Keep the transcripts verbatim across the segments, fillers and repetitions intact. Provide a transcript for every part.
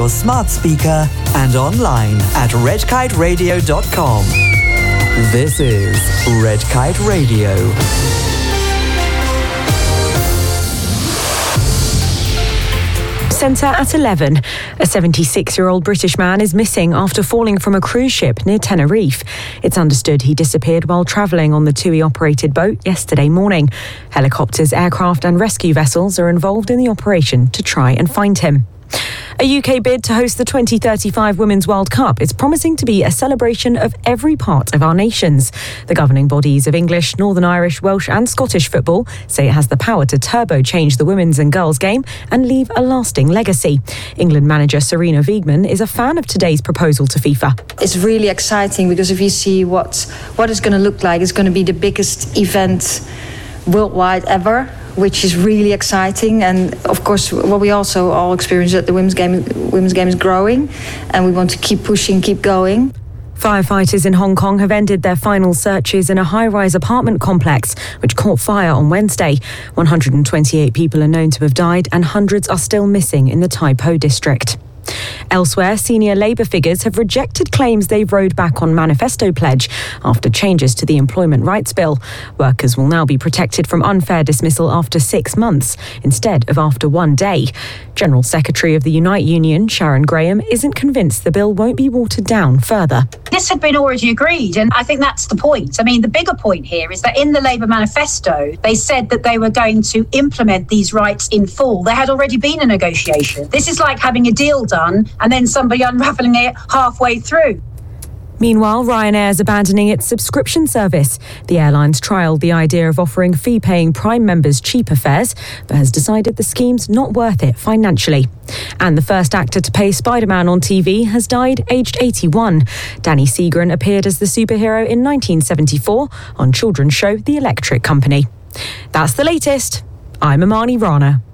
your smart speaker and online at red kite radio dot com. This is Red Kite Radio. Centre at eleven. A seventy-six-year-old British man is missing after falling from a cruise ship near Tenerife. It's understood he disappeared while travelling on the T U I-operated boat yesterday morning. Helicopters, aircraft and rescue vessels are involved in the operation to try and find him. A U K bid to host the twenty thirty-five Women's World Cup is promising to be a celebration of every part of our nations. The governing bodies of English, Northern Irish, Welsh and Scottish football say it has the power to turbo-change the women's and girls' game and leave a lasting legacy. England manager Sarina Wiegman is a fan of today's proposal to FIFA. It's really exciting because if you see what, what it's going to look like, it's going to be the biggest event worldwide ever, which is really exciting. And of course, what we also all experience that the women's game, women's game is growing, and we want to keep pushing, keep going. Firefighters in Hong Kong have ended their final searches in a high-rise apartment complex which caught fire on Wednesday. one hundred twenty-eight people are known to have died and hundreds are still missing in the Tai Po district. Elsewhere, senior Labour figures have rejected claims they've rowed back on manifesto pledge after changes to the Employment Rights Bill. Workers will now be protected from unfair dismissal after six months instead of after one day. General Secretary of the Unite Union, Sharon Graham, isn't convinced the bill won't be watered down further. This had been already agreed, and I think that's the point. I mean, the bigger point here is that in the Labour manifesto, they said that they were going to implement these rights in full. There had already been a negotiation. This is like having a deal done and then somebody unravelling it halfway through. Meanwhile, Ryanair is abandoning its subscription service. The airline's trialled the idea of offering fee-paying Prime members cheaper fares, but has decided the scheme's not worth it financially. And the first actor to play Spider-Man on T V has died aged eighty-one. Danny Seagren appeared as the superhero in nineteen seventy-four on children's show The Electric Company. That's the latest. I'm Amani Rana.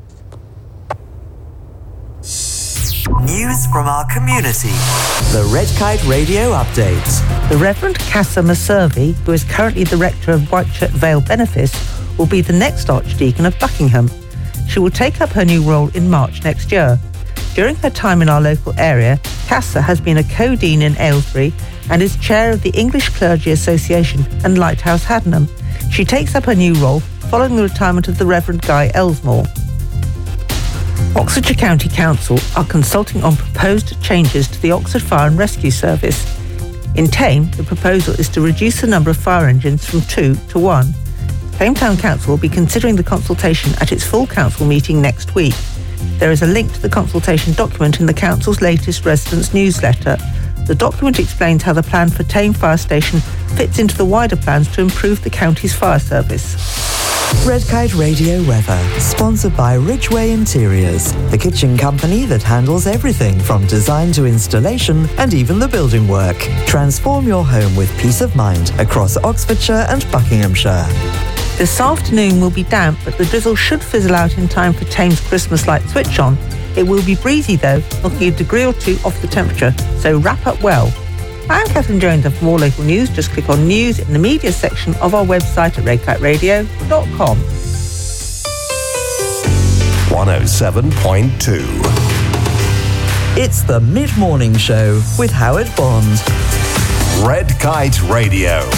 News from our community. The Red Kite Radio Update. The Reverend Casa Maservi, who is currently the rector of Whitechurch Vale Benefice, will be the next Archdeacon of Buckingham. She will take up her new role in March next year. During her time in our local area, Casa has been a co-dean in Aylesbury and is chair of the English Clergy Association and Lighthouse Haddenham. She takes up her new role following the retirement of the Reverend Guy Elsmore. Oxfordshire County Council are consulting on proposed changes to the Oxford Fire and Rescue Service. In Thame, the proposal is to reduce the number of fire engines from two to one. Thame Town Council will be considering the consultation at its full council meeting next week. There is a link to the consultation document in the council's latest residents' newsletter. The document explains how the plan for Thame Fire Station fits into the wider plans to improve the county's fire service. Red Kite Radio weather, sponsored by Ridgeway Interiors, the kitchen company that handles everything from design to installation and even the building work. Transform your home with peace of mind across Oxfordshire and Buckinghamshire. This afternoon will be damp, but the drizzle should fizzle out in time for Thames Christmas light switch on. It will be breezy though, knocking a degree or two off the temperature, so wrap up well. I'm Catherine Jones, and for more local news, just click on News in the Media section of our website at red kite radio dot com. one oh seven point two. It's the Mid-Morning Show with Howard Bond. Red Kite Radio.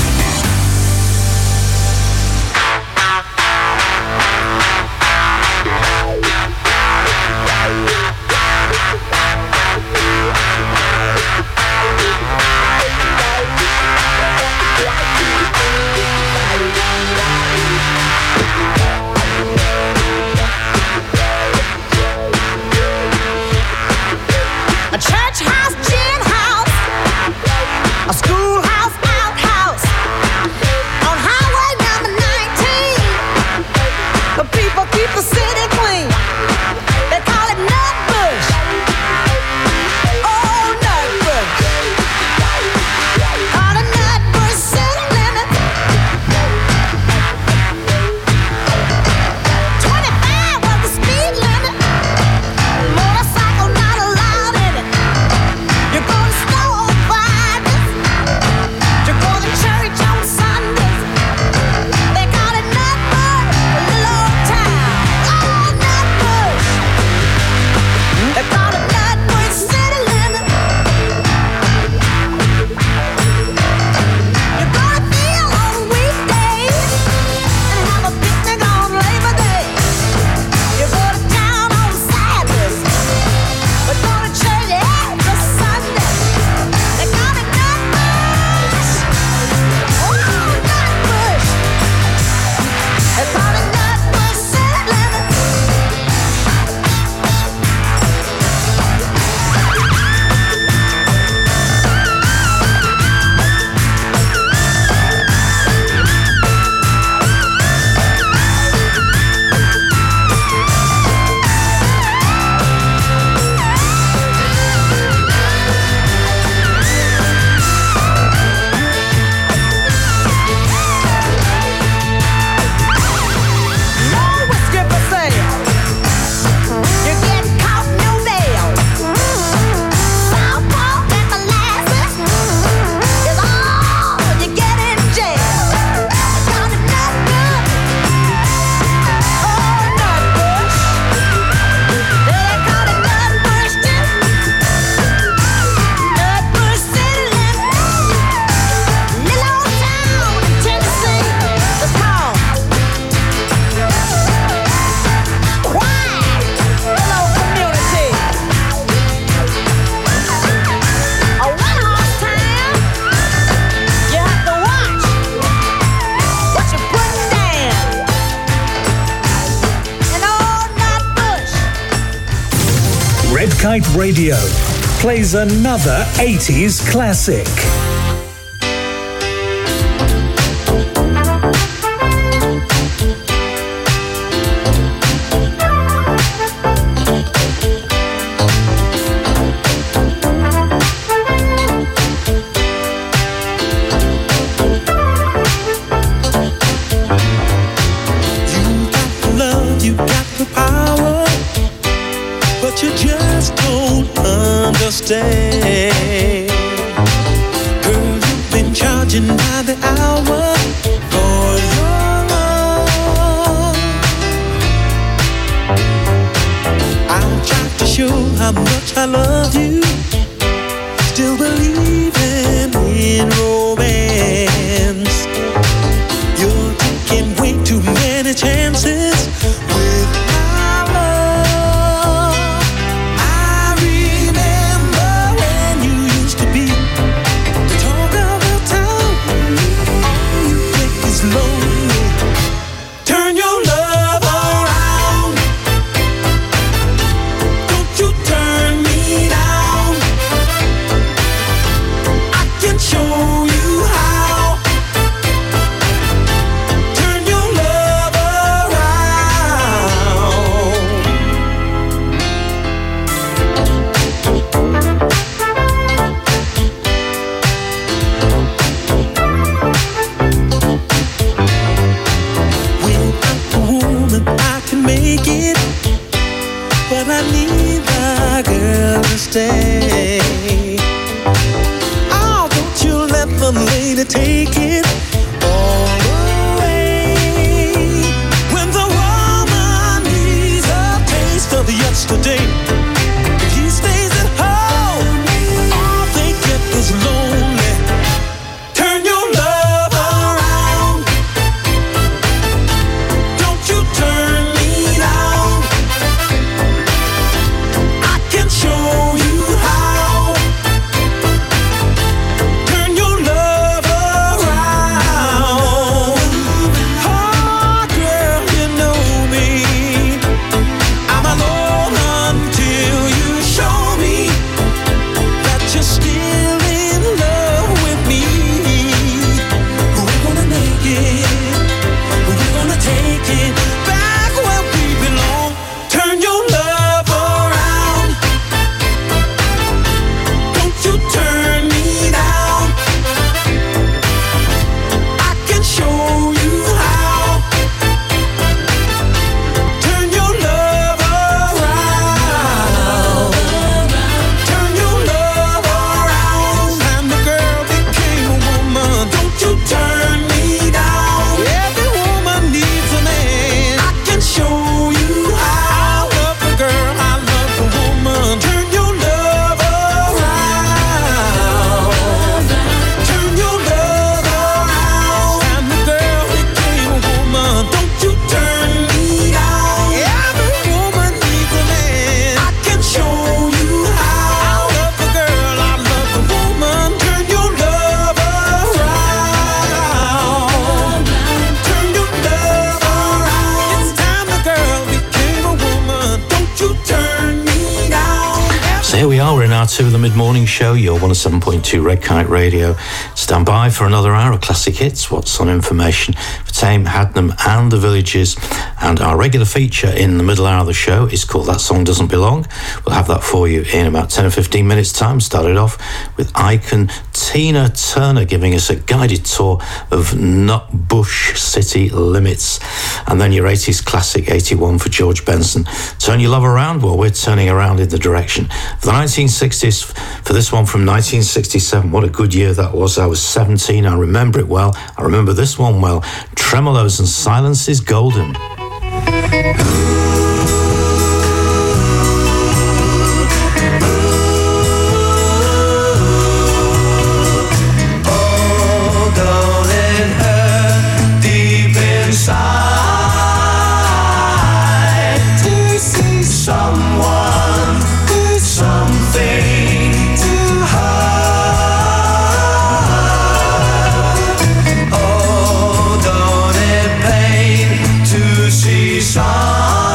A church house, gin house, a schoolhouse, outhouse. Kite Radio plays another eighties classic. Girl, you've been charging by the hour for your love. I'll try to show how much I love you, still believing in romance. You're taking way too many chances with my love. I remember when you used to be the talk of the town. All you think is lonely. Turn your love around. Don't you turn me down. I can show you how. Turn your love around. Without a woman, I can make it, but I need the girl to stay. Oh, don't you let the lady take it all away. When the woman needs a taste of yesterday, if he stays at home, all they get is lonely. Turn your love around. Don't you turn me down. I can show you how. Turn your love around. Oh, girl, you know me. I'm alone until you show me that you're still in love with me. We're gonna make it. We're gonna take it back where we belong. Turn your love around. Don't you turn me down. I can show you how. Turn your love around. Turn your love around. And the girl became a woman. Don't you turn me down. Every woman needs a man. I can show you how. I love the girl, I love the woman. Turn your love around. Turn your love around. And the girl became a woman. Don't you turn me down. Every woman needs a man. I can show you how. I love the girl, I love the woman. Turn your love around. Turn your love around. It's time the girl became a woman. Don't you turn me down. So here we are, we're in hour two of the mid-morning show, your one oh seven point two Red Kite Radio. Stand by for another hour of classic hits, what's on information for Tame, Hadnam and the Villages. And our regular feature in the middle hour of the show is called That Song Doesn't Belong. We'll have that for you in about ten or fifteen minutes time. Started off with icon Tina Turner giving us a guided tour of Nutbush City Limits. And then your eighties classic eighty-one for George Benson. Turn your love around. Well, we're turning around in the direction of the nineteen sixties for this one from nineteen sixty-seven. What a good year that was. I was seventeen. I remember it well. I remember this one well. Tremolos and Silence is Golden. Oh, don't it hurt deep inside to see someone do something to hurt? Oh, don't it pain to see someone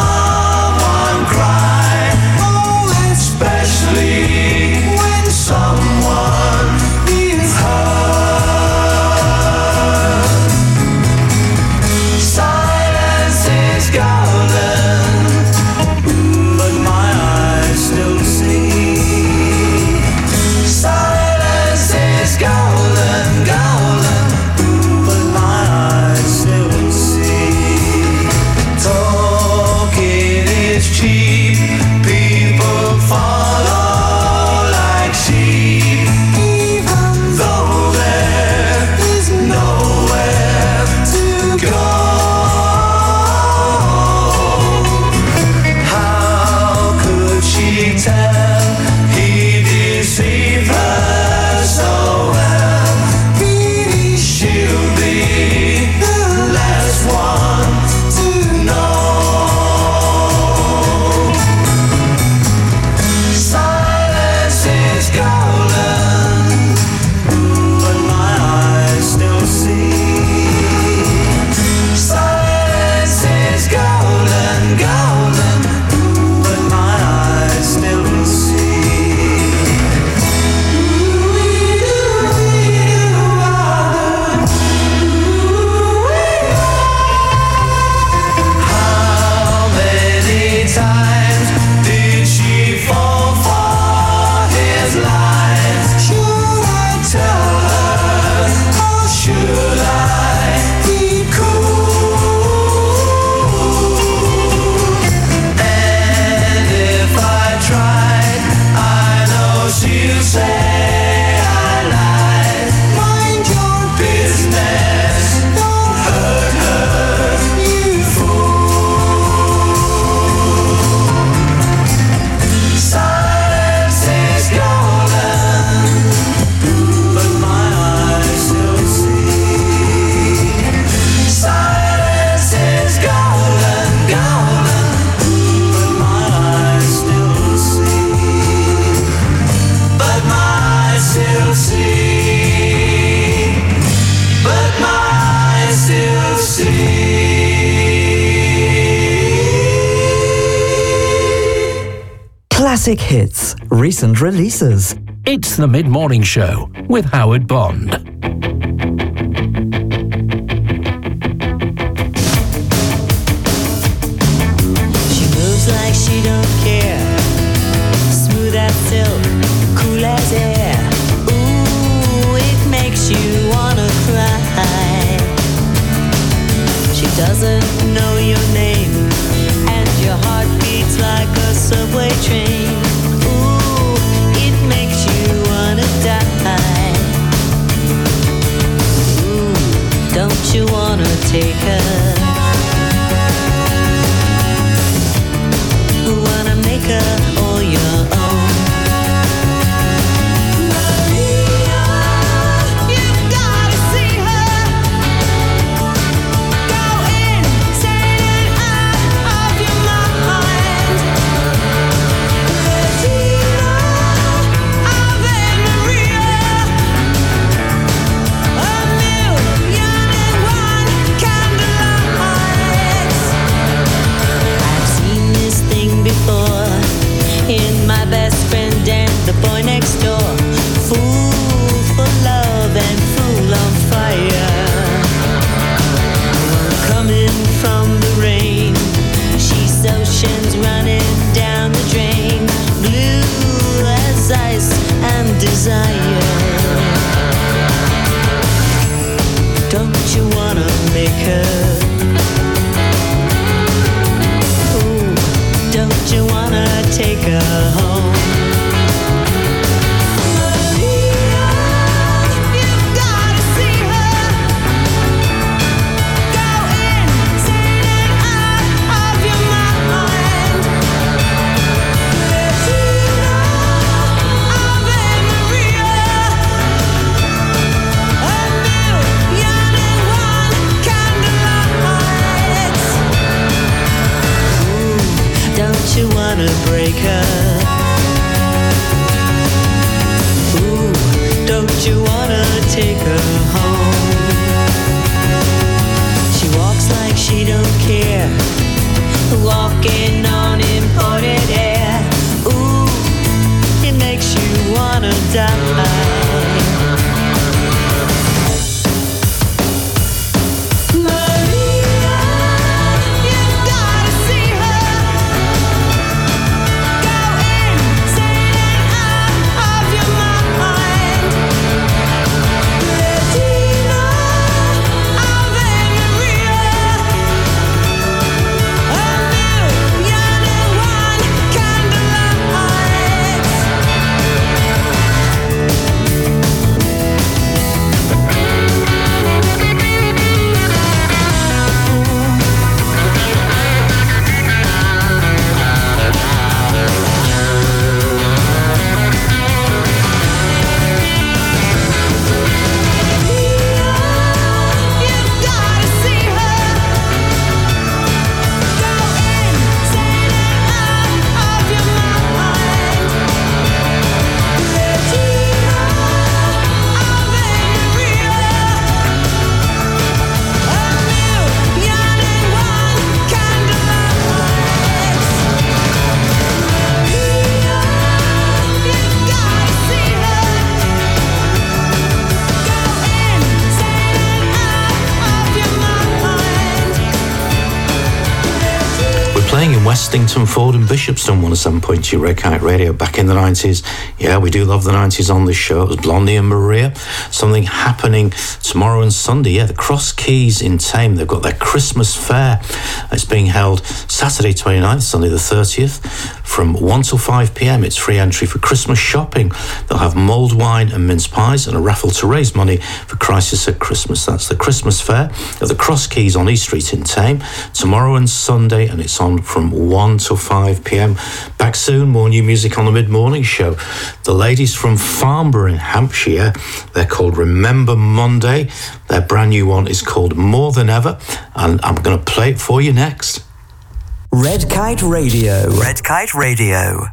you say I lied. Mind your business. Don't hurt her, you fool. Silence is golden, but my eyes still see. Silence is golden, golden, but my eyes still see. But my eyes still see. But my eyes still see. Classic hits, recent releases. It's the Mid-Morning Show with Howard Bond. She moves like she don't care. Smooth as silk, cool as air. Ooh, it makes you wanna cry. She doesn't know your name, and your heart beats like a subway train. Ooh, it makes you wanna die. Ooh, don't you wanna take her? Wanna make her all your own. Maria, you've gotta see her. Go insane and out of your mind. Regina, Ave Maria. A million and one candlelights. I've seen this thing before in my best friend and the boy next door. Fool for love and fool on fire. Coming from the rain, she's oceans running down the drain. Blue as ice and desire. Don't you wanna make her? Ooh, don't you wanna take her home? Maria, you've gotta see her. Go insane and out of your mind. Regina, Ave Maria. A million and one candlelights. Ooh, don't you wanna break her? Ooh, don't you wanna take her home? She walks like she don't care, walking on imported air. Ooh, it makes you wanna die. Maria, you've gotta see her. Go insane and out of your mind. Regina, Ave Maria. A million and one candlelights. You've gotta see her. Go insane and out of your mind. Regina, Ave Maria. A million and one candlelights. Maria, you've gotta see her. Go insane and out of your mind. We're playing in Westington, Ford and Bishopston, one oh seven point two Red Kite Radio back in the nineties. Yeah, we do love the nineties on this show. It was Blondie and Maria. Something happening tomorrow and Sunday. Yeah, the Cross Keys in Thame. They've got their Christmas fair. It's being held Saturday twenty-ninth, Sunday the thirtieth. from one till five p.m. It's free entry for Christmas shopping. They'll have mulled wine and mince pies and a raffle to raise money for Crisis at Christmas. That's the Christmas fair at the Cross Keys on East Street in Thame, tomorrow and Sunday, and it's on from one till five p.m. Back soon, more new music on the mid-morning show. The ladies from Farnborough in Hampshire, they're called Remember Monday. Their brand new one is called More Than Ever, and I'm going to play it for you next. Red Kite Radio. Red Kite Radio.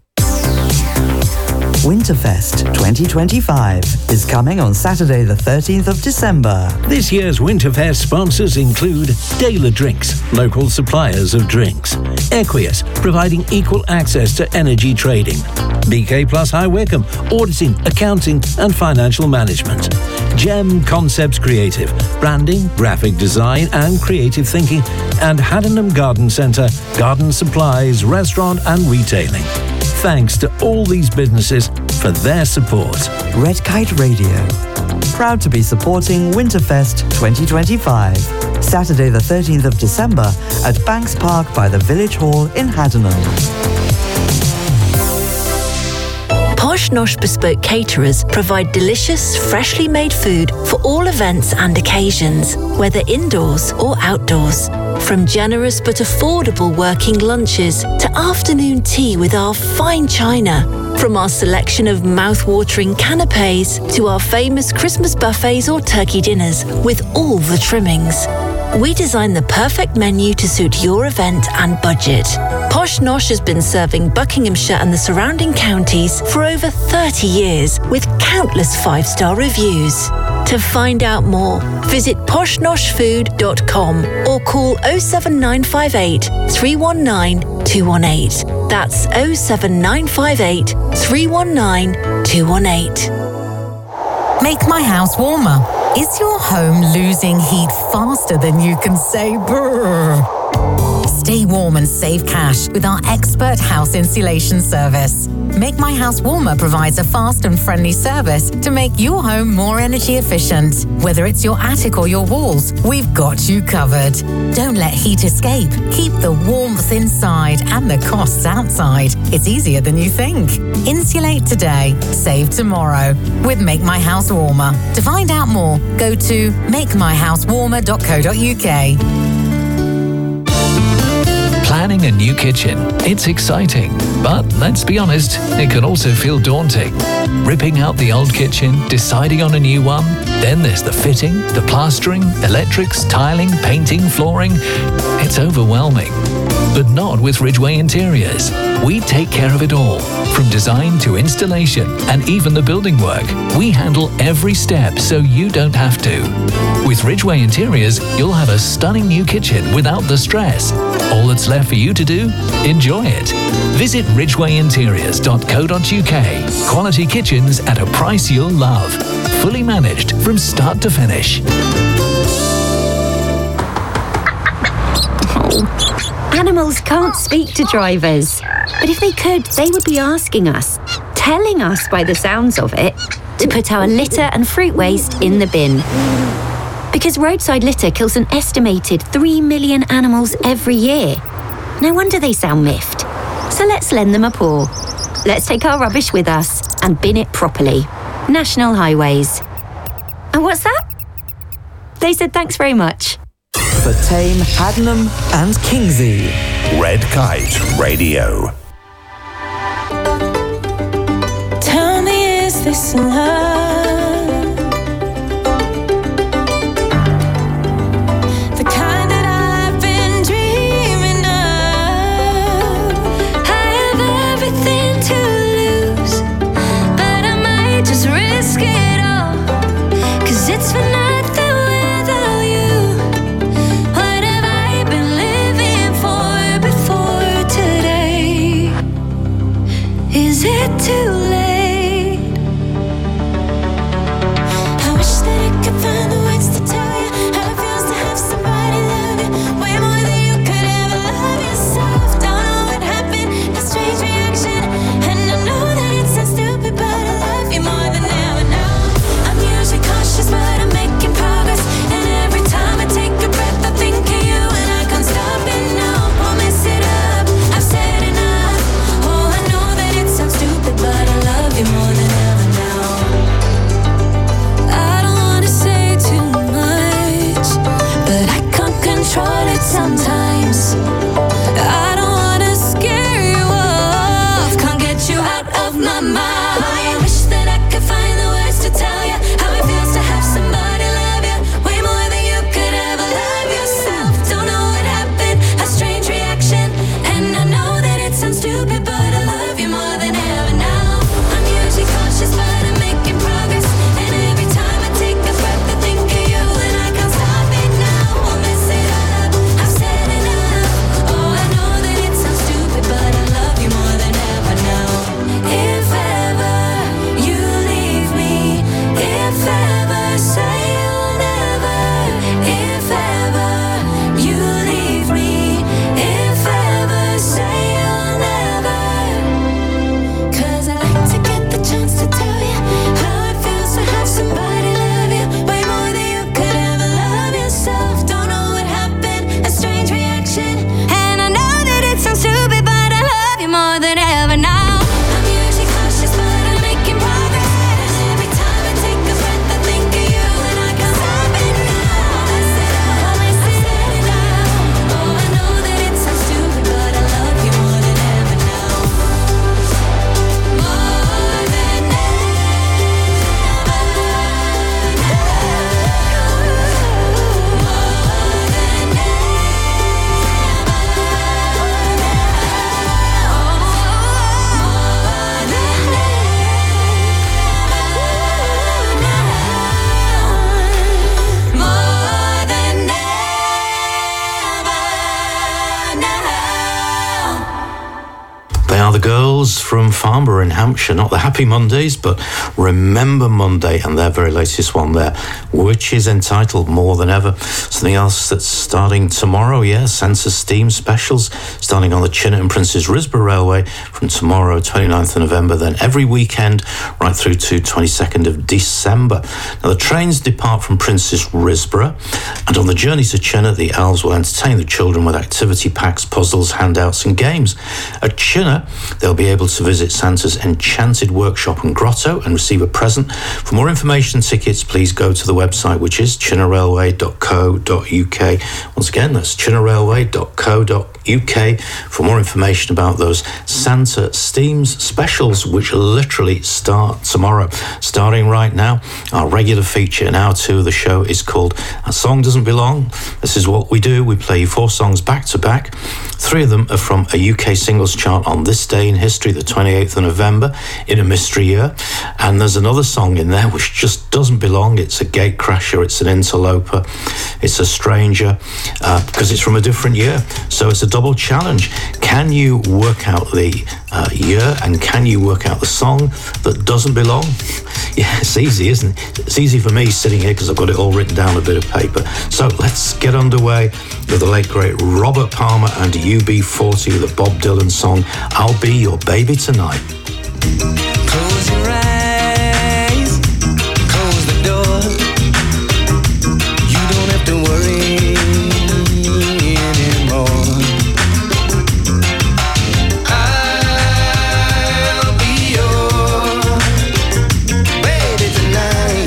Winterfest twenty twenty-five is coming on Saturday the thirteenth of December. This year's Winterfest sponsors include Dayler Drinks, local suppliers of drinks. Equius, providing equal access to energy trading. B K Plus High Wycombe, auditing, accounting and financial management. Gem Concepts Creative, branding, graphic design and creative thinking. And Haddenham Garden Centre, garden supplies, restaurant and retailing. Thanks to all these businesses for their support. Red Kite Radio, proud to be supporting Winterfest twenty twenty-five. Saturday the thirteenth of December at Banks Park by the Village Hall in Haddenham. Posh Nosh Bespoke Caterers provide delicious, freshly made food for all events and occasions, whether indoors or outdoors. From generous but affordable working lunches to afternoon tea with our fine china. From our selection of mouth-watering canapes to our famous Christmas buffets or turkey dinners with all the trimmings. We design the perfect menu to suit your event and budget. Posh Nosh has been serving Buckinghamshire and the surrounding counties for over thirty years with countless five-star reviews. To find out more, visit posh nosh food dot com or call oh seven nine five eight, three one nine, two one eight. That's oh seven nine five eight, three one nine, two one eight. Make my house warmer. Is your home losing heat faster than you can say brrr? Stay warm and save cash with our expert house insulation service. Make My House Warmer provides a fast and friendly service to make your home more energy efficient. Whether it's your attic or your walls, we've got you covered. Don't let heat escape. Keep the warmth inside and the costs outside. It's easier than you think. Insulate today, save tomorrow with Make My House Warmer. To find out more, go to make my house warmer dot co dot uk. Planning a new kitchen. It's exciting, but let's be honest, it can also feel daunting. Ripping out the old kitchen, deciding on a new one, then there's the fitting, the plastering, electrics, tiling, painting, flooring. It's overwhelming. But not with Ridgeway Interiors. We take care of it all, from design to installation and even the building work. We handle every step so you don't have to. With Ridgeway Interiors, you'll have a stunning new kitchen without the stress. All that's left for you to do? Enjoy it. Visit ridgeway interiors dot co dot uk. Quality kitchens at a price you'll love. Fully managed from start to finish. Animals can't speak to drivers, but if they could, they would be asking us, telling us by the sounds of it, to put our litter and fruit waste in the bin. Because roadside litter kills an estimated three million animals every year. No wonder they sound miffed. So let's lend them a paw. Let's take our rubbish with us and bin it properly. National Highways. And what's that? They said thanks very much. For Thame, Haddenham and Kingsey. Red Kite Radio. Tell me, is this love? The kind that I've been dreaming of. I have everything to lose, but I might just risk it all, 'cause it's for nothing. Is it too late? Specials from Farnborough in Hampshire, not the Happy Mondays, but Remember Monday, and their very latest one there, which is entitled More Than Ever. Something else that's starting tomorrow, yeah, Sansa Steam Specials, starting on the Chinnet and Princes Risborough Railway from tomorrow, twenty-ninth of November, then every weekend right through to twenty-second of December. Now, the trains depart from Princes Risborough, and on the journey to Chinnet, the elves will entertain the children with activity packs, puzzles, handouts and games. At Chinnet, they'll be able to visit Santa's Enchanted Workshop and Grotto and receive a present. For more information and tickets, please go to the website, which is chinner railway dot co dot uk. Once again, that's chinner railway dot co dot uk for more information about those Santa Steams Specials, which literally start tomorrow. Starting right now, our regular feature in hour two of the show is called A Song Doesn't Belong. This is what we do. We play you four songs back to back. Three of them are from a U K singles chart on this day in history, the twenty-eighth of November, in a mystery year. And there's another song in there which just doesn't belong. It's a gatecrasher, it's an interloper, it's a stranger, uh, because it's from a different year. So it's a double challenge. Can you work out the uh, year, and can you work out the song that doesn't belong? Yeah, it's easy, isn't it? It's easy for me sitting here because I've got it all written down on a bit of paper. So let's get underway with the late great Robert Palmer and U B forty with a Bob Dylan song, I'll Be Your Baby Tonight. Close your eyes, close the door. You don't have to worry anymore. I'll be your baby tonight.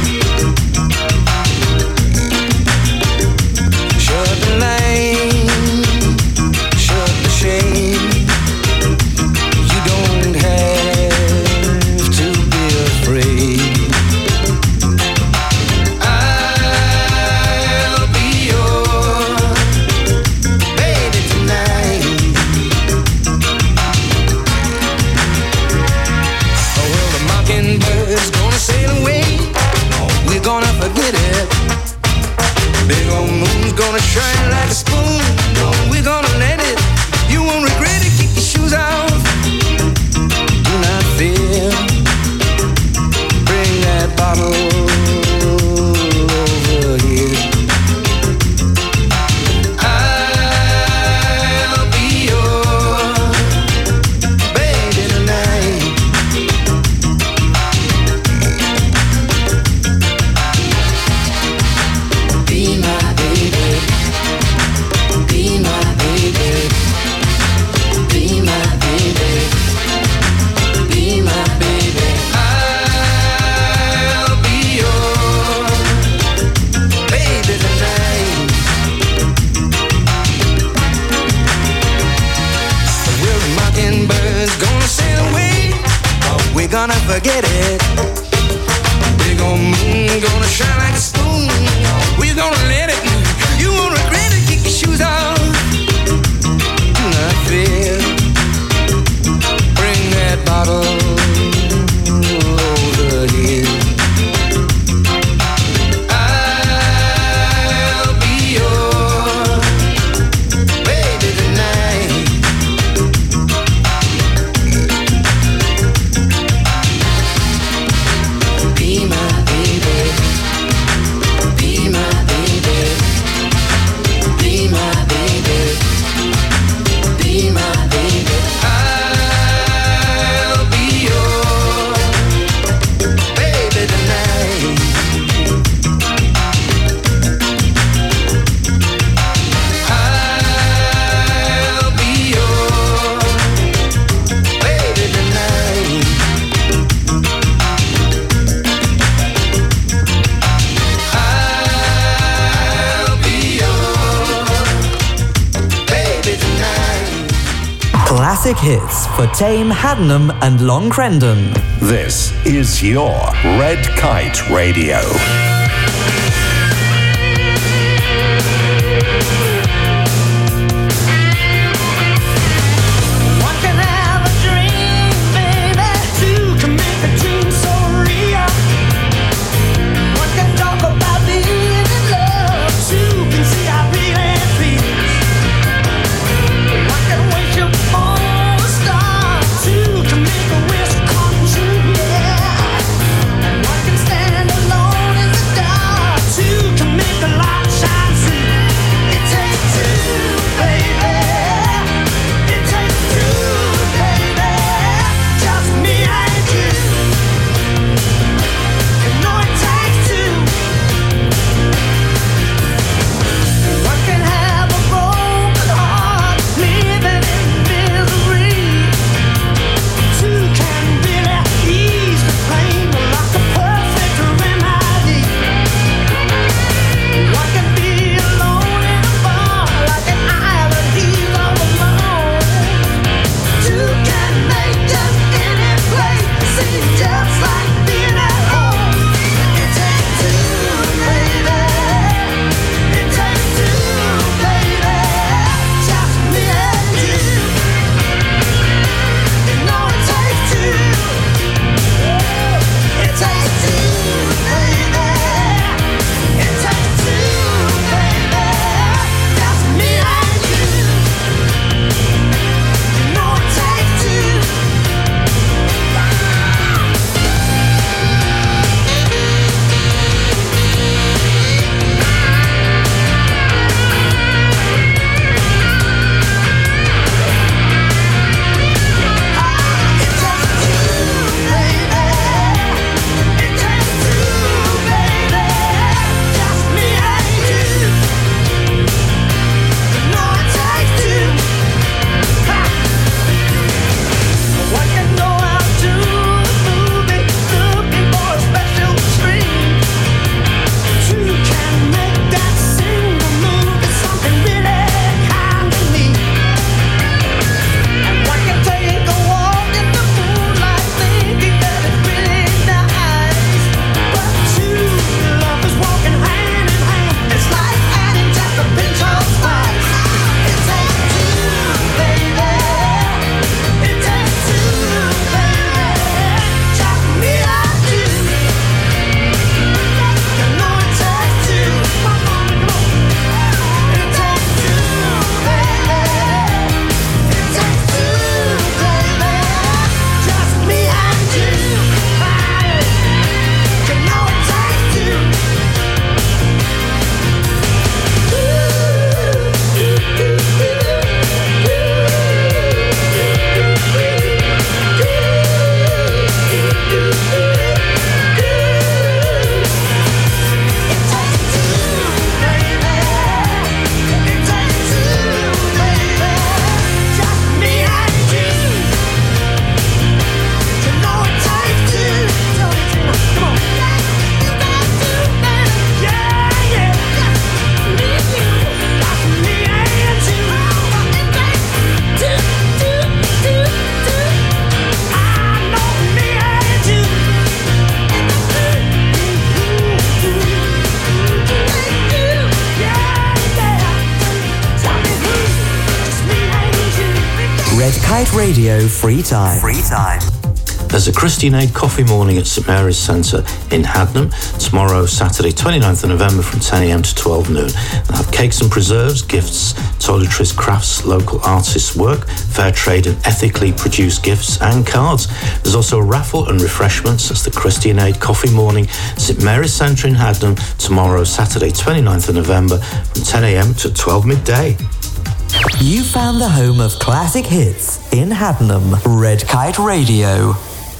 Shut the light, shut the shade. You don't have to be afraid. I'll be your baby tonight. Oh, well, the mockingbird's gonna sail away. We're gonna forget it. Big old moon's gonna shine like a spoon. We're gonna let it. You won't regret it. Kick your shoes off. Do not fear. Bring that bottle over here. I'll be your baby tonight. Be my baby. Be my baby. Be my baby. Be my baby. I'll be your baby tonight. Well, the mockingbird's gonna sail away. We're gonna forget it. Big old moon gonna shine like a spoon. We're gonna let it. You won't regret it. Kick your shoes off. Do not fear. Bring that bottle over here. I'll be your baby tonight. Be my baby. Be my baby. Be my baby. Be my baby. I'll be your baby tonight. I'll be your baby tonight. I'll be your baby tonight. Classic hits for Tame, Haddenham and Long Crendon. This is your Red Kite Radio. One can have a dream, baby. Two can make a dream so real. One can talk about being in love. Two can see how real it feels. One can wish upon a star. Two Kite Radio Free Time. Free Time. There's a Christian Aid coffee morning at St Mary's Centre in Hadnam tomorrow, Saturday, twenty-ninth of November from ten a m to twelve noon. They'll have cakes and preserves, gifts, toiletries, crafts, local artists' work, fair trade and ethically produced gifts and cards. There's also a raffle and refreshments. That's the Christian Aid coffee morning, St Mary's Centre in Hadnam tomorrow, Saturday, twenty-ninth of November from ten a m to twelve midday. You found the home of classic hits in Hadnam. Red Kite Radio.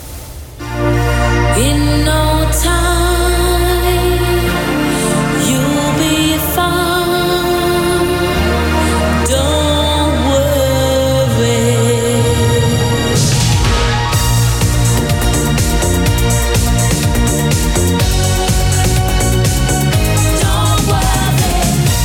In no time, you'll be fine. Don't worry. Don't worry.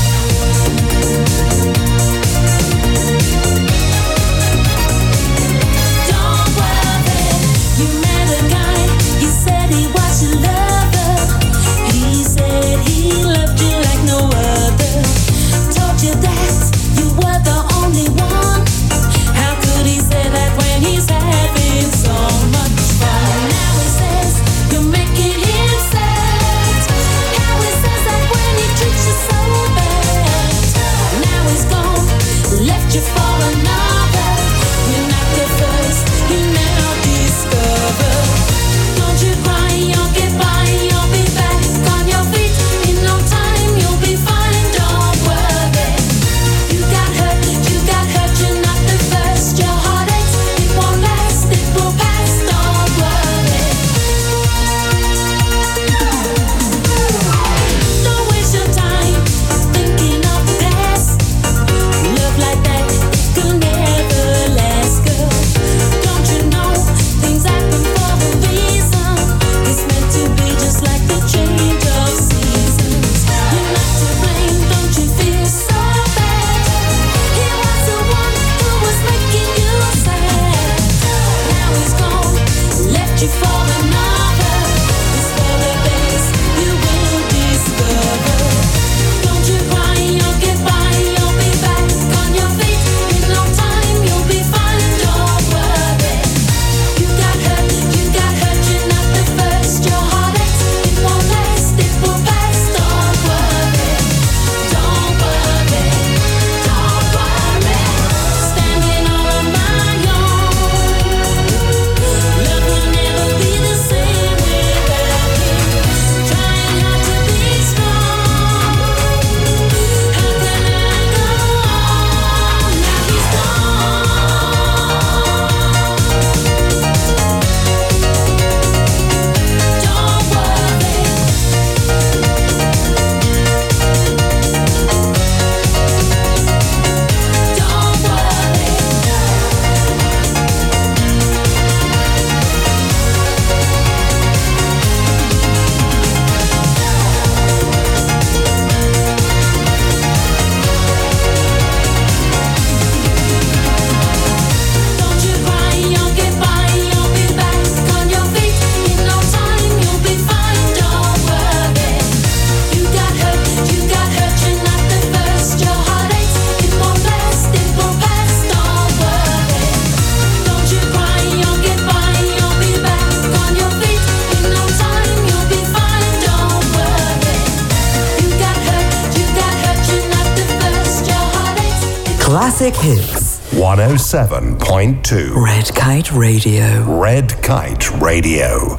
Don't worry. You met a guy. He said he was your lover. He said he loved you like no other. Told you that you were the only one. How could he say that when he's having so much fun? Now he says you're making him sad. How he says that when he treats you so bad. Now he's gone, left you for another. You're not the first, you now discover. Don't you cry, you'll get by, you'll be back on your feet. In no time, you'll be fine, don't worry. You got hurt, you got hurt, you're not the first. Your heart aches, it won't last, it will pass, don't worry. Don't waste your time thinking of the past. Love like that could never last, girl. Don't you know things happen for a reason? It's meant to be just like the change of seasons. You're not to blame, don't you feel so bad? He was the one who was making you sad. Now he's gone, left you for another. It's for the best, you will discover. Don't you cry, you'll get by, you'll be back on your feet. In no time, you'll be fine, don't worry. You got hurt, you got hurt, you're not the first. Your heart aches, it won't last, it will pass, don't worry. Don't worry, don't worry. Standing all on my own. Love will never be the same without him. Trying hard to be strong. How can I go on? Now he's gone. Don't worry. Don't worry. Don't you cry, you'll get by, you'll be back on your feet. In no time, you'll be fine, don't worry. You got hurt, you got hurt, you're not the first. Your heart aches, it won't last, it will pass, don't worry. Don't you cry, you'll get by, you'll be back on your feet. In no time, you'll be fine, don't worry. You got hurt, you got hurt, you're not the first. Your heart aches. Classic hits. one oh seven point two. Red Kite Radio. Red Kite Radio.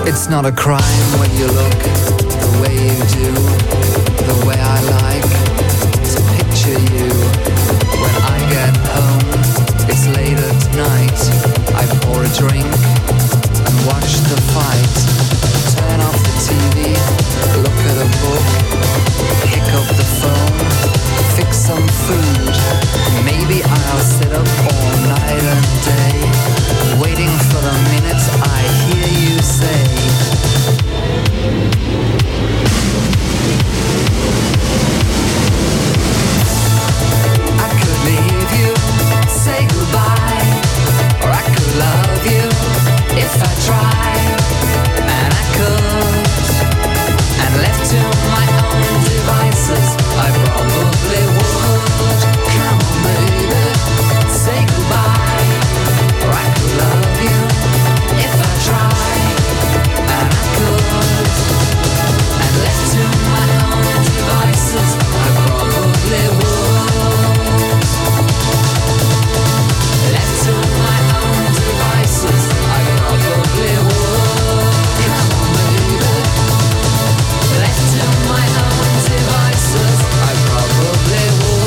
It's not a crime when you look the way you do, the way I like to picture you. When I get home, it's late at night. I pour a drink and watch the fight. Turn off the T V, look at a book, pick up the phone, fix some food. Maybe I'll sit up all night and day, waiting for the minutes I hear you say. I could leave you, say goodbye, or I could love you if I tried, and I could, and left to my own devices, I probably would. Come on baby, say goodbye, or I could love you if I tried, and I could, and left to my own devices, I probably would. Left to my own devices, I probably would. Come on baby, left to my own devices, I probably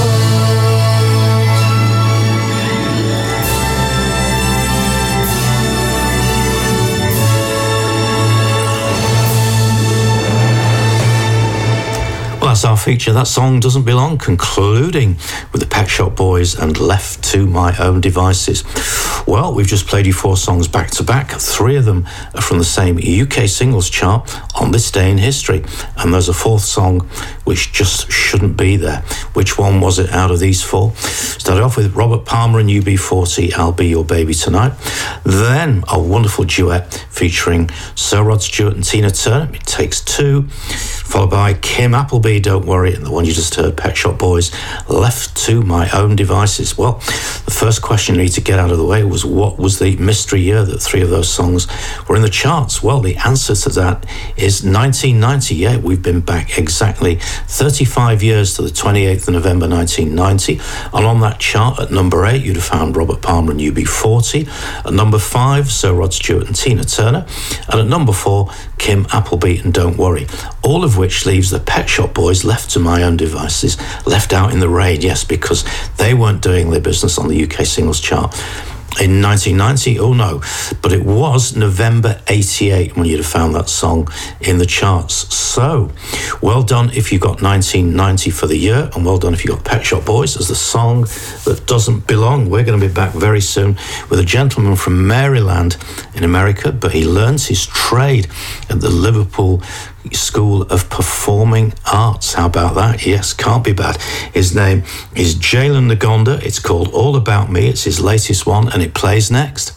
Well, that's our feature. That song doesn't belong, concluding with the Pet Shop Boys and Left to My Own Devices. Well, we've just played you four songs back to back. Three of them are from the same U K singles chart on this day in history. And there's a fourth song which just shouldn't be there. Which one was it out of these four? Started off with Robert Palmer and U B forty, I'll Be Your Baby Tonight. Then a wonderful duet featuring Sir Rod Stewart and Tina Turner, It Takes Two. Followed by Kim Appleby, Don't Worry, and the one you just heard, Pet Shop Boys, Left to My Own Devices. Well, the first question you need to get out of the way was, what was the mystery year that three of those songs were in the charts? Well, the answer to that is nineteen ninety. Yeah, we've been back exactly thirty-five years to the twenty-eighth of November nineteen ninety. And on that chart at number eight, you'd have found Robert Palmer and U B forty. At number five, Sir Rod Stewart and Tina Turner. And at number four, Kim Appleby and Don't Worry. All of which leaves the Pet Shop Boys, Left to My Own Devices, left out in the rain, yes, because they weren't doing their business on the U K singles chart in nineteen ninety. Oh no, but it was November eighty-eight when you'd have found that song in the charts. So well done if you got nineteen ninety for the year, and well done if you got Pet Shop Boys as the song that doesn't belong. We're going to be back very soon with a gentleman from Maryland in America, but he learns his trade at the Liverpool School of Performing Arts. How about that? Yes, can't be bad. His name is Jalen Nagonda. It's called All About Me. It's his latest one, and it plays next.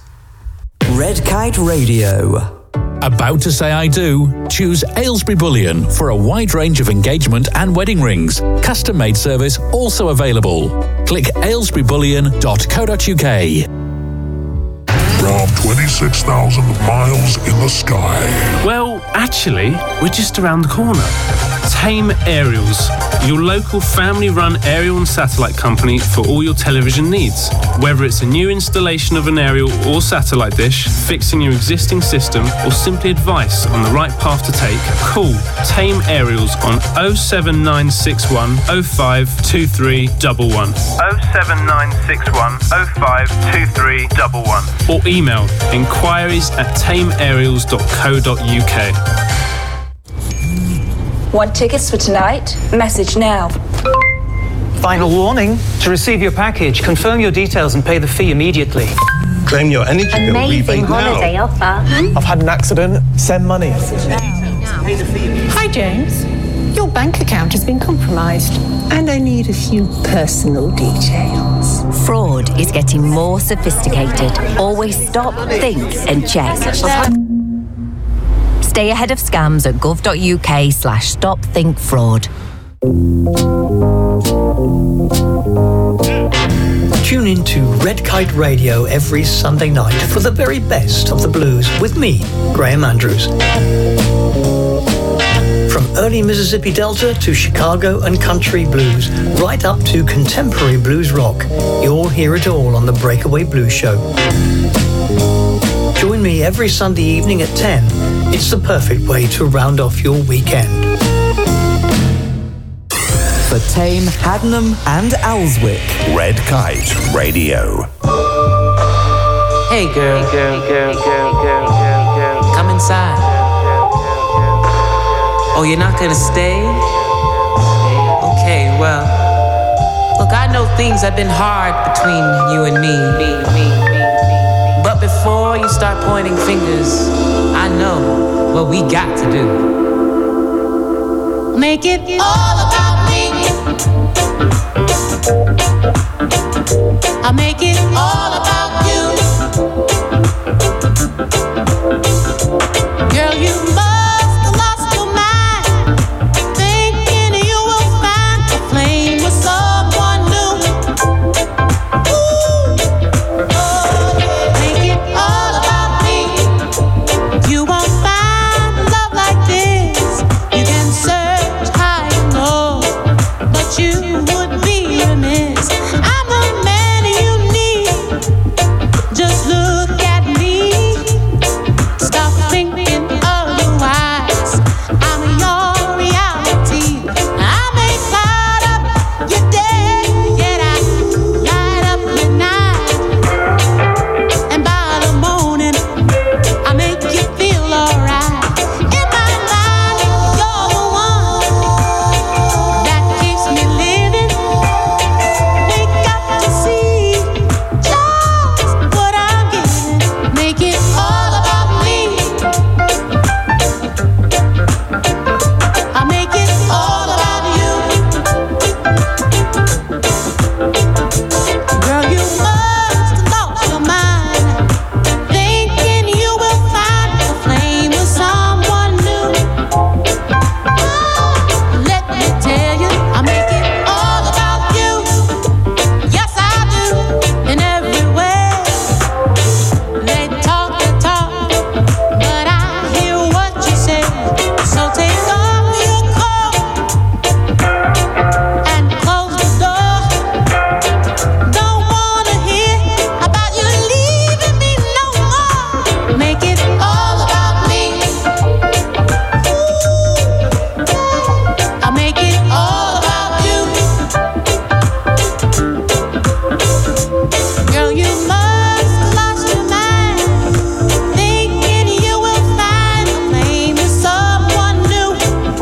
Red Kite Radio. About to say I do? Choose Aylesbury Bullion for a wide range of engagement and wedding rings. Custom-made service also available. Click aylesbury bullion dot co dot uk. From twenty-six thousand miles in the sky. Well, actually, we're just around the corner. Tame Aerials, your local family-run aerial and satellite company for all your television needs. Whether it's a new installation of an aerial or satellite dish, fixing your existing system, or simply advice on the right path to take, call Tame Aerials on oh seven nine six one oh five two three one one. oh seven nine six one oh five two three one one. Or email inquiries at tame aerials dot co dot uk. Want tickets for tonight? Message now. Final warning. To receive your package, confirm your details and pay the fee immediately. Claim your energy bill rebate holiday now. offer. I've had an accident. Send money. Hi, James. Your bank account has been compromised, and I need a few personal details. Fraud is getting more sophisticated. Always stop, think, and check. Stay ahead of scams at gov.uk slash stop think fraud. Tune in to Red Kite Radio every Sunday night for the very best of the blues with me, Graham Andrews. From early Mississippi Delta to Chicago and country blues, right up to contemporary blues rock, you'll hear it all on the Breakaway Blues Show. Join me every Sunday evening at ten It's the perfect way to round off your weekend. For Tame, Haddenham and Alswick. Red Kite Radio. Hey girl, hey girl, girl, girl, girl, girl, girl, come inside. Oh, you're not gonna stay? Okay, well, look, I know things have been hard between you and me. me, me, me, me. But before you start pointing fingers, I know what we got to do. Make it all about me. I'll make it all about you. Girl, you must have lost your mind, thinking you will find a flame with someone new. Ooh, oh, make it all about me. You won't find love like this. You can search high and low, but you would be remiss. I'm the man you need. Just look at me. Stop thinking otherwise. I'm your reality. I may light up your day, yet I light up your night. And by the morning, I make you feel alright. In my mind, you're the one that keeps me living. They got to see just what I'm getting. Make it all about me. I make it all about you. Girl, you must have lost your mind, thinking you will find a flame with someone new. Let me tell you, I make it all about you. Yes, I do, in every way. They talk the talk, but I hear what you say. So take off your coat and close the door. Don't wanna hear about you leaving me no more. Make it all about me. I make it all about you. Girl, you must have lost your mind, thinking you will find a flame with someone new.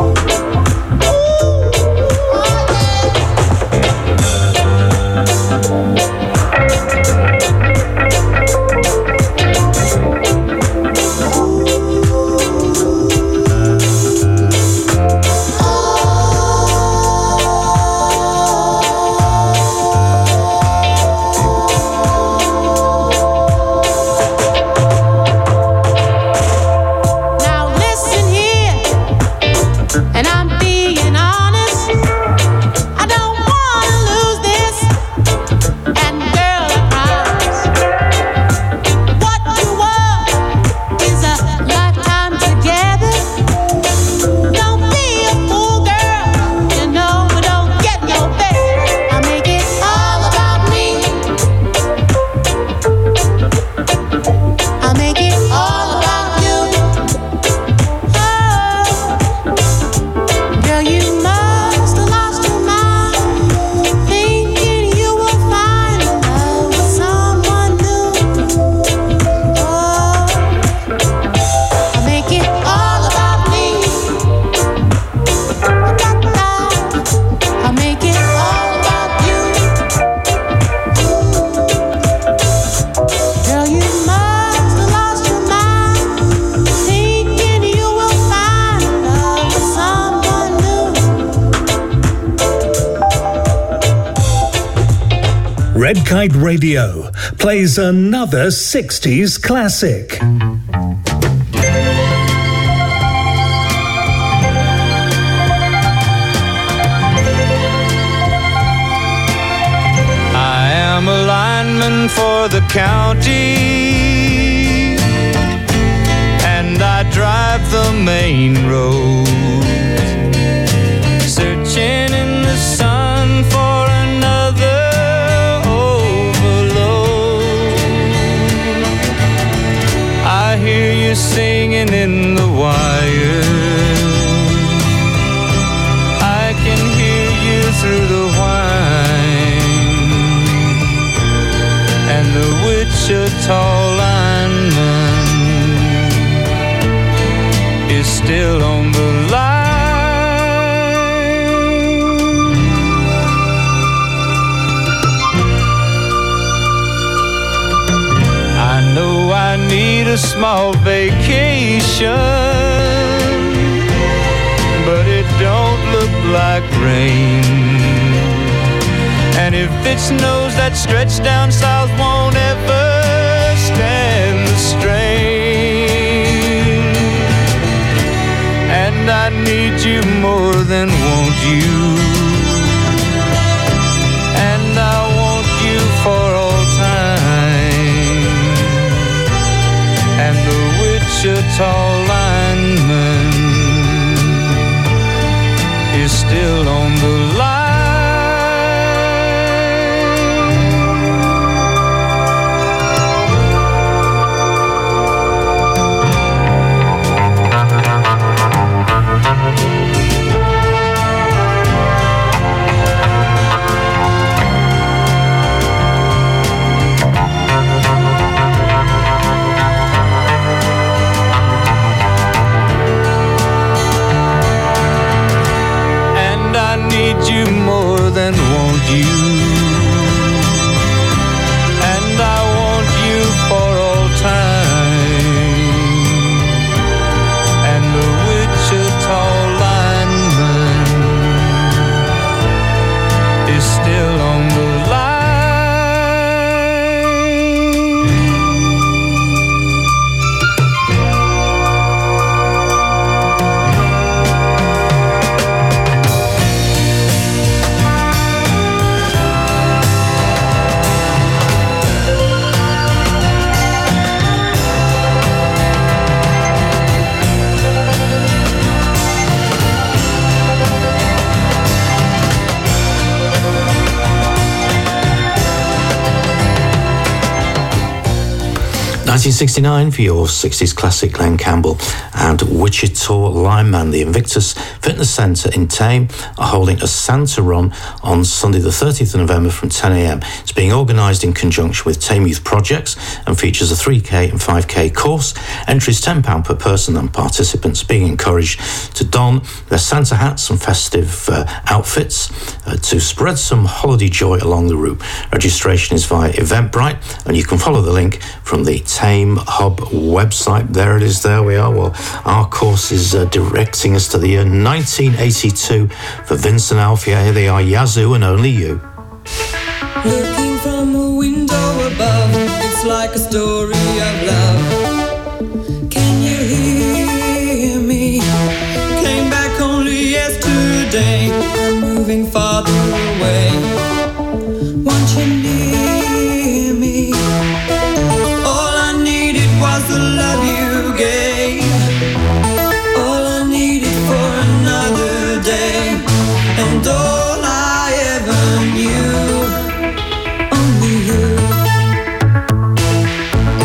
Now listen here, and I'm being honest. I don't wanna lose this, and girl, I promise. What you want is a lifetime together. Don't be a fool, girl. You know we don't get no better. I make it all about me. I make it all about you. Oh, girl, you must have lost your mind, thinking you will find love with someone new. Oh, I make it all about me. I make it all about you. Girl, you must have lost your mind, thinking you will find love with someone new. Red Kite Radio plays another sixties classic. I am a lineman for the county, and I drive the main road, searching in the sun for another overload. I hear you singing in the the Wichita lineman is still on the line. I know I need a small vacation, but it don't look like rain. And if it snows, that stretch down south won't ever stand the strain. And I need you more than want you, and I want you for all time. And the Wichita lineman is still on the line. You more than want you, and I want you for all time. And the Wichita lineman is still on the line. nineteen sixty-nine for your sixties classic, Glenn Campbell and Wichita lineman. The Invictus Fitness Centre in Thame are holding a Santa Run on Sunday the thirtieth of November from ten a.m. It's being organised in conjunction with Thame Youth Projects and features a three K and five K course. Entry is ten pounds per person, and participants being encouraged to don their Santa hats and festive uh, outfits uh, to spread some holiday joy along the route. Registration is via Eventbrite, and you can follow the link from the Thame Hub website. There it is, there we are. Well, our course is uh, directing us to the year nineteen eighty-two for Vincent Alfia. Here they are, Yazoo and Only You. Looking from a window above, it's like a story of love. Can you hear me? Came back only yesterday, I'm moving farther away. Want you near me? All I needed was the love you gave. All I needed for another day, and all I ever knew. Only you.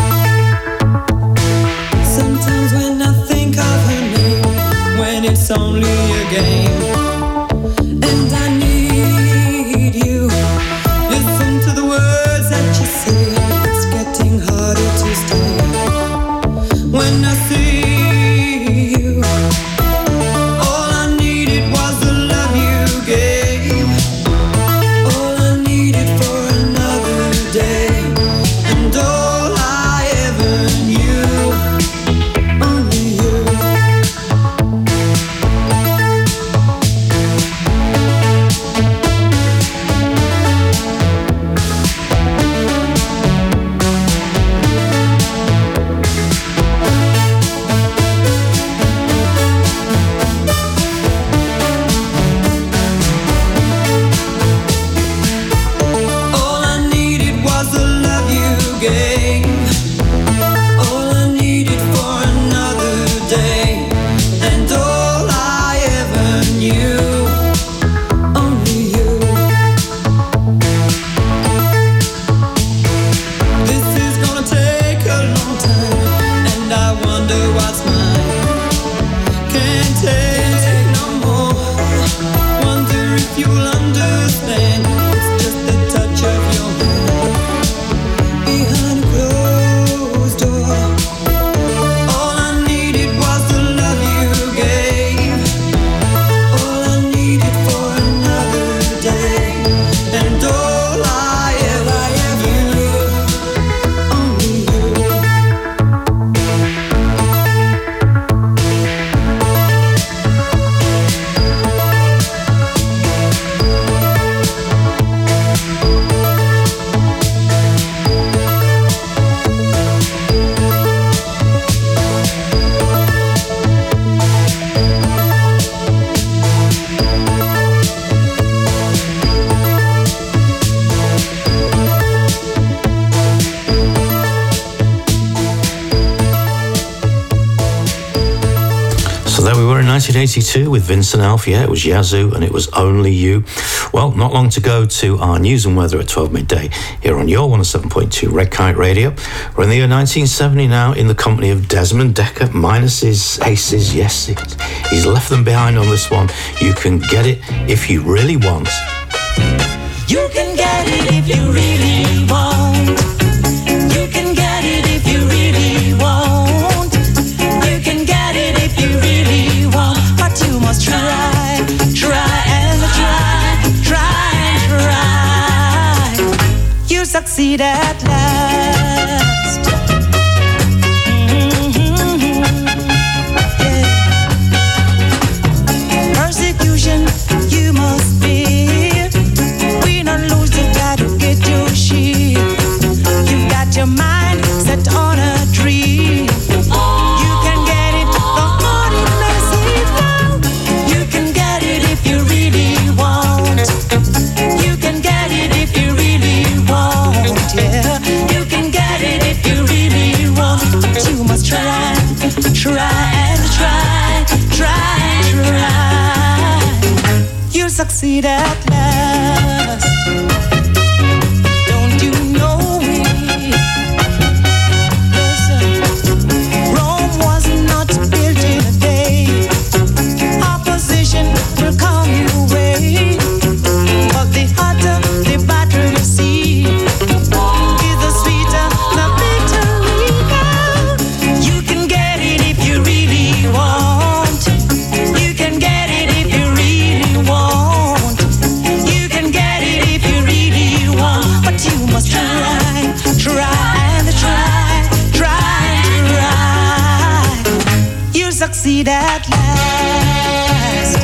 nineteen eighty-two with Vincent Elf, yeah, it was Yazoo and it was Only You. Well, not long to go to our news and weather at twelve midday here on your one oh seven point two Red Kite Radio. We're in the year nineteen seventy now in the company of Desmond Dekker, minus his aces, yes, he's left them behind on this one. You can get it if you really want. You can get it if you really want. You can get it if you really want. You can get it if you really want. But you must try, try and try, try and try. You succeed at last. Mm-hmm. Yeah. Persecution you must bear. Your mind set on a dream. You can get it, though it may seem long. You can get it if you really want. You can get it if you really want, yeah. You can get it if you really want. But you must try, try and try, try, try. You succeed at last. Don't you know? Will come your way, but the harder the battle you see, is the sweeter the victory. You can get it if you really want. You can get it if you really want. You can get it if you really want. But you must try, try and try, try, try. You succeed at last.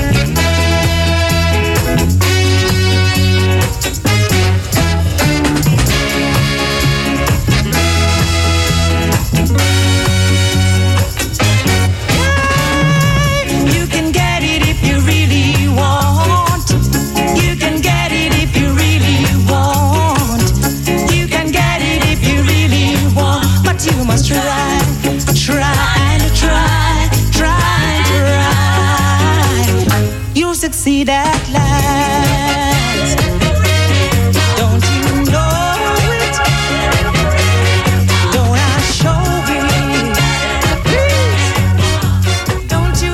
You must try, try and try, try, try. You'll succeed at last. Don't you know it? Don't I show it? Don't you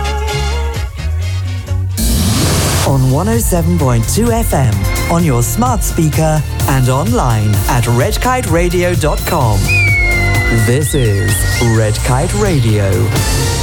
know? On one oh seven point two F M, on your smart speaker and online at red kite radio dot com. This is Red Kite Radio.